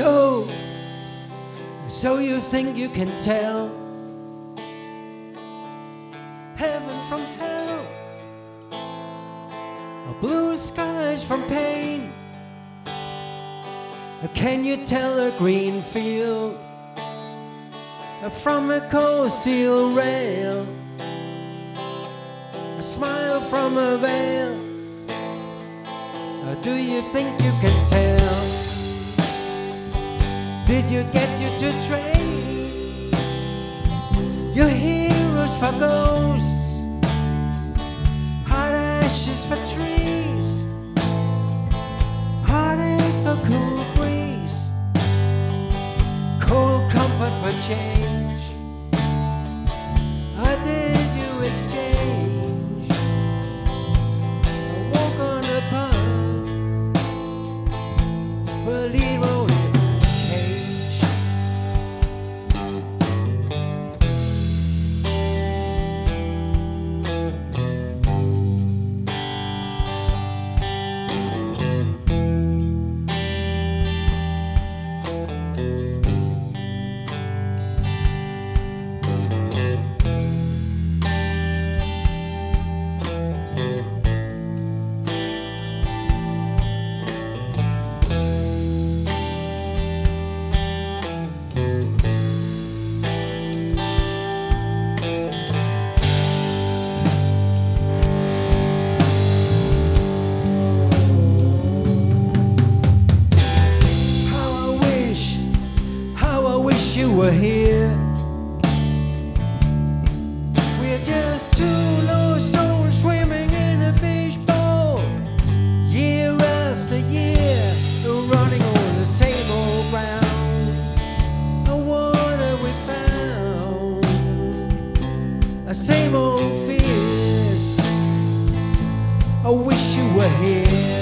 So you think you can tell heaven from hell, or blue skies from pain? Or can you tell a green field from a cold steel rail, a smile from a veil? Or do you think you can tell? Did you get you to trade your heroes for ghosts, hot ashes for trees, heartache for cool breeze, cold comfort for change? Or did you exchange a walk on a pond for a lead role? You were here. We're just two lost souls swimming in a fishbowl, year after year, running on the same old ground. The water we found, the same old fears. I wish you were here.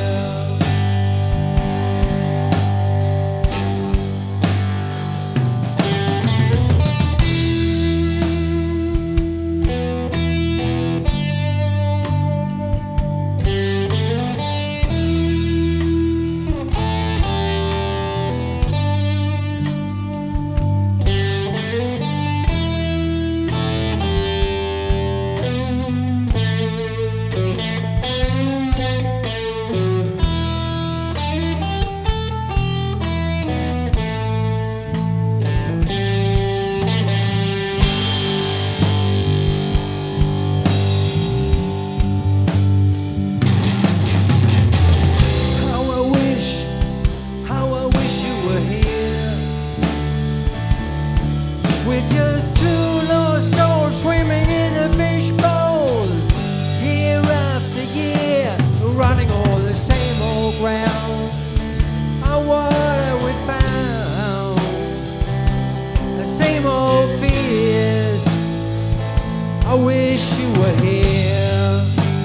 We're just two lost souls swimming in a fishbowl, year after year, running on the same old ground. Our water we found, the same old fears. I wish you were here.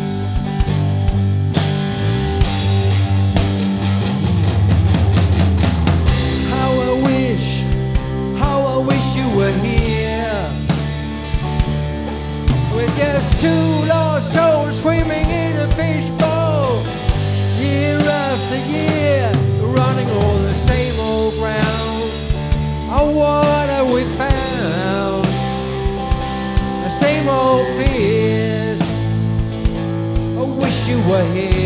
How I wish you were here. We're just two lost souls swimming in a fishbowl, year after year, running on the same old ground. Our water we found, the same old fears. I wish you were here.